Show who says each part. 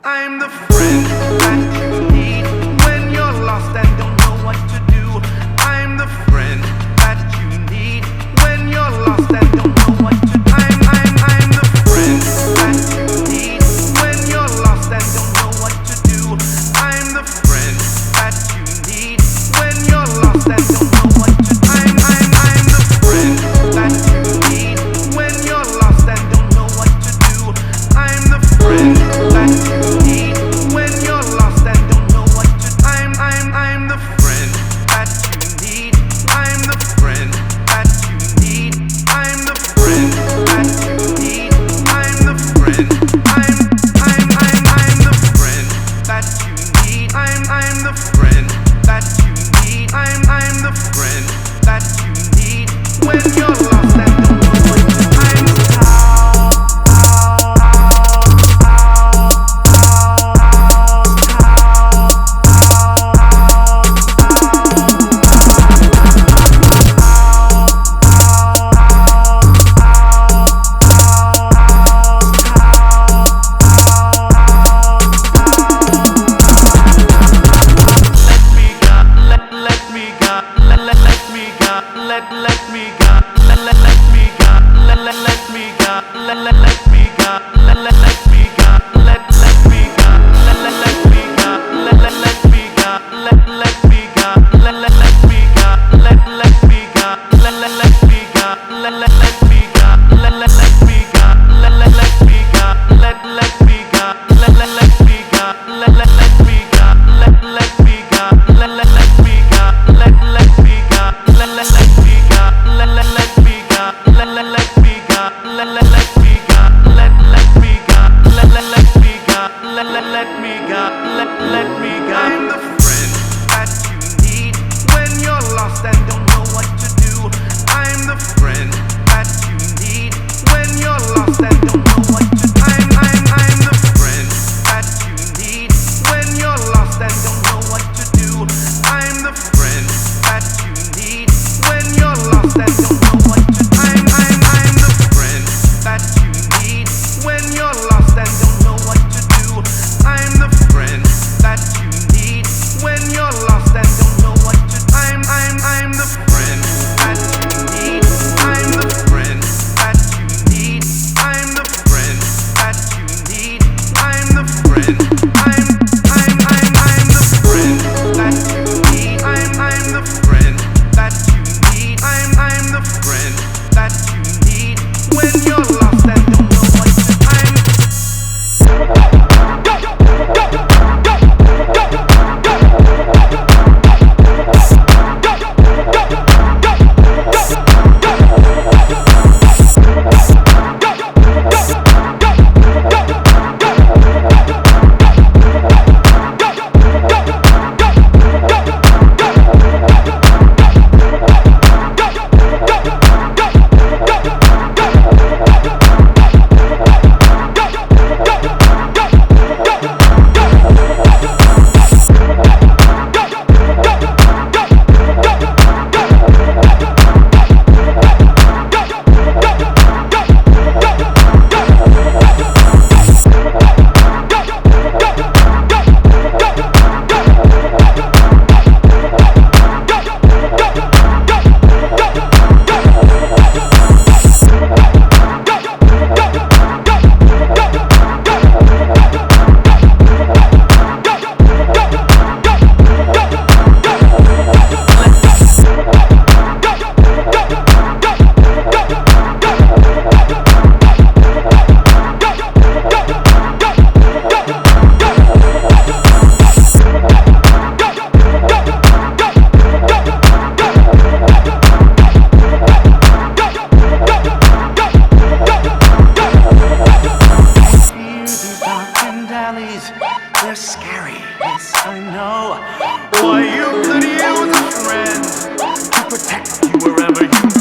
Speaker 1: I'm the friend that you need when you're lost and don't know what to do. I'm the friend that you need when you're lost and don't know what to do. I'm the friend that you need when you're lost and don't know what to do. I'm the friend that you need when you're lost and don't know what to do. I'm the friend that you need when you're lost and don't know what to do. I'm the friend that you need when you're lost and don't know what to do. I'm the friend that you need. I'm the friend that you need. I'm the friend that you need. I'm the friend. I'm the friend that you need. I'm the friend that you need. I'm the friend that you need when you're lost and don't know what to do. I'm the friend that you need when you're lost and don't know what to do. I'm the friend that you need when you're lost and don't know what to do. I'm the friend that you need when you're lost and don't know what to do. I'm the friend that you need when you're lost and don't know what to do. I'm the friend that you need when you're lost and don't know what to do. I'm the friend that you need when you're lost and don't know what to do. I'm the friend that you need. I'm the friend that you need. I'm the friend that you need. I'm the friend. I'm the friend that you need. I'm the friend that you need. I'm the friend that you need when you're lost and don't know what to do. They're scary, yes I know. Why, you could use a friend to protect you wherever you go.